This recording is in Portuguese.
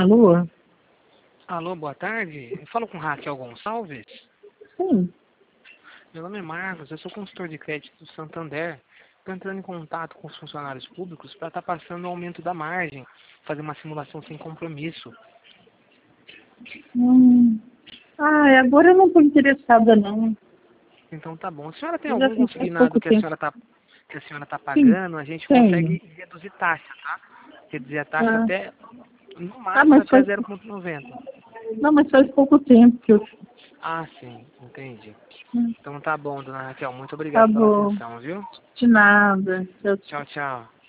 Alô? Alô, boa tarde. Eu falo com Raquel Gonçalves. Sim. Meu nome é Marcos, eu sou consultor de crédito do Santander. Estou entrando em contato com os funcionários públicos para estar passando o aumento da margem, fazer uma simulação sem compromisso. Agora eu não estou interessada, não. Então tá bom. A senhora tem Eu já algum fiz faz consignado pouco que a tempo. senhora tá Sim, pagando? A gente tenho. consegue reduzir taxa, tá? Reduzir a taxa Ah, até, no ah, máximo, mas até faz, 0,90. não, mas faz pouco tempo que eu... Ah, sim, entendi. Então tá bom, dona Raquel. Muito Tá obrigado pela bom. atenção, viu? De nada. Tchau, tchau. Tchau, tchau.